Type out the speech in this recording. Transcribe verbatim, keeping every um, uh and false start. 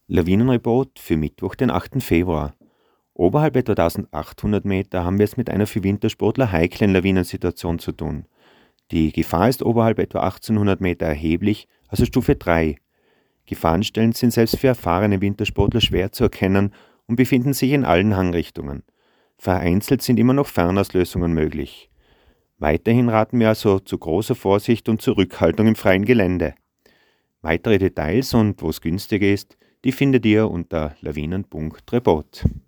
Lawinenreport für Mittwoch, den achten Februar. Oberhalb etwa eintausendachthundert Meter haben wir es mit einer für Wintersportler heiklen Lawinensituation zu tun. Die Gefahr ist oberhalb etwa achtzehnhundert Meter erheblich, also Stufe drei. Gefahrenstellen sind selbst für erfahrene Wintersportler schwer zu erkennen und befinden sich in allen Hangrichtungen. Vereinzelt sind immer noch Fernauslösungen möglich. Weiterhin raten wir also zu großer Vorsicht und Zurückhaltung im freien Gelände. Weitere Details und wo es günstiger ist, die findet ihr unter lawinen punkt report.